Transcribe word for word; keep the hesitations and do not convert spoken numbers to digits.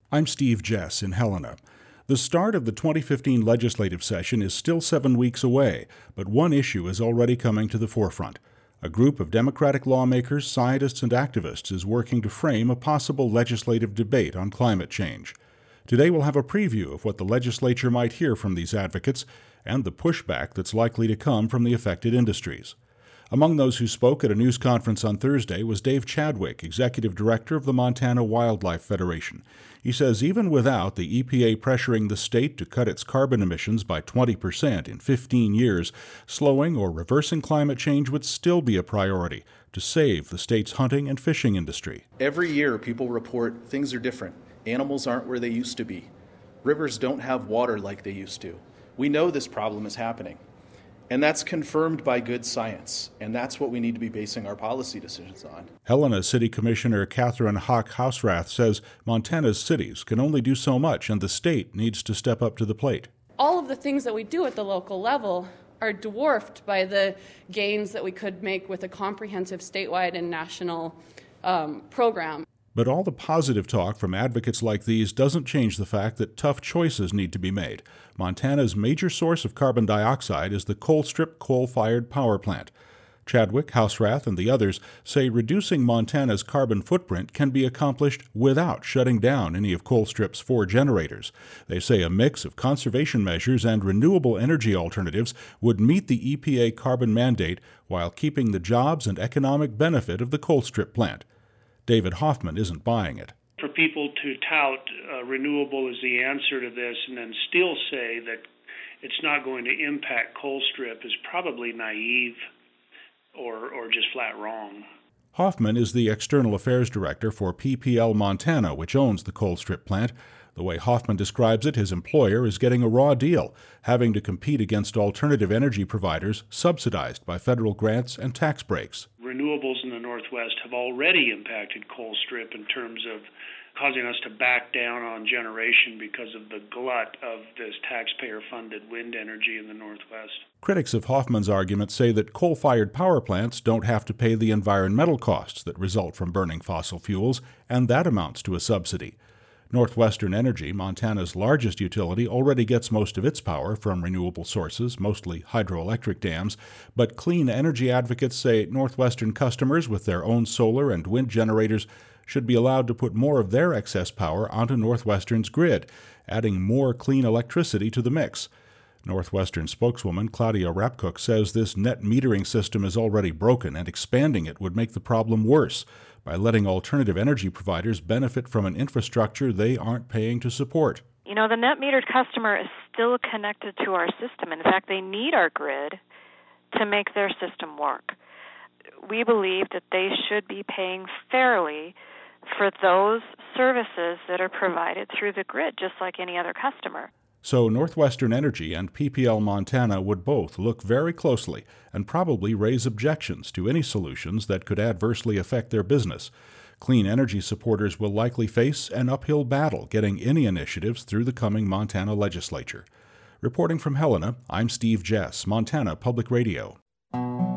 I'm Steve Jess in Helena. The start of the twenty fifteen legislative session is still seven weeks away, but one issue is already coming to the forefront. A group of Democratic lawmakers, scientists, and activists is working to frame a possible legislative debate on climate change. Today we'll have a preview of what the legislature might hear from these advocates and the pushback that's likely to come from the affected industries. Among those who spoke at a news conference on Thursday was Dave Chadwick, Executive Director of the Montana Wildlife Federation. He says even without the E P A pressuring the state to cut its carbon emissions by twenty percent in fifteen years, slowing or reversing climate change would still be a priority to save the state's hunting and fishing industry. Every year people report things are different. Animals aren't where they used to be. Rivers don't have water like they used to. We know this problem is happening. And that's confirmed by good science, and that's what we need to be basing our policy decisions on. Helena City Commissioner Catherine Haack-Hausrath says Montana's cities can only do so much, and the state needs to step up to the plate. All of the things that we do at the local level are dwarfed by the gains that we could make with a comprehensive statewide and national um, program. But all the positive talk from advocates like these doesn't change the fact that tough choices need to be made. Montana's major source of carbon dioxide is the Colstrip coal-fired power plant. Chadwick, Hausrath, and the others say reducing Montana's carbon footprint can be accomplished without shutting down any of Colstrip's four generators. They say a mix of conservation measures and renewable energy alternatives would meet the E P A carbon mandate while keeping the jobs and economic benefit of the Colstrip plant. David Hoffman isn't buying it. For people to tout uh, renewable as the answer to this and then still say that it's not going to impact Colstrip is probably naive or, or just flat wrong. Hoffman is the External Affairs Director for P P L Montana, which owns the Colstrip plant. The way Hoffman describes it, his employer is getting a raw deal, having to compete against alternative energy providers subsidized by federal grants and tax breaks. Renewables in the Northwest have already impacted Colstrip in terms of causing us to back down on generation because of the glut of this taxpayer-funded wind energy in the Northwest. Critics of Hoffman's argument say that coal-fired power plants don't have to pay the environmental costs that result from burning fossil fuels, and that amounts to a subsidy. Northwestern Energy, Montana's largest utility, already gets most of its power from renewable sources, mostly hydroelectric dams, but clean energy advocates say Northwestern customers with their own solar and wind generators should be allowed to put more of their excess power onto Northwestern's grid, adding more clean electricity to the mix. Northwestern spokeswoman Claudia Rapcook says this net metering system is already broken and expanding it would make the problem worse by letting alternative energy providers benefit from an infrastructure they aren't paying to support. You know, the net metered customer is still connected to our system. In fact, they need our grid to make their system work. We believe that they should be paying fairly for those services that are provided through the grid, just like any other customer. So Northwestern Energy and P P L Montana would both look very closely and probably raise objections to any solutions that could adversely affect their business. Clean energy supporters will likely face an uphill battle getting any initiatives through the coming Montana legislature. Reporting from Helena, I'm Steve Jess, Montana Public Radio.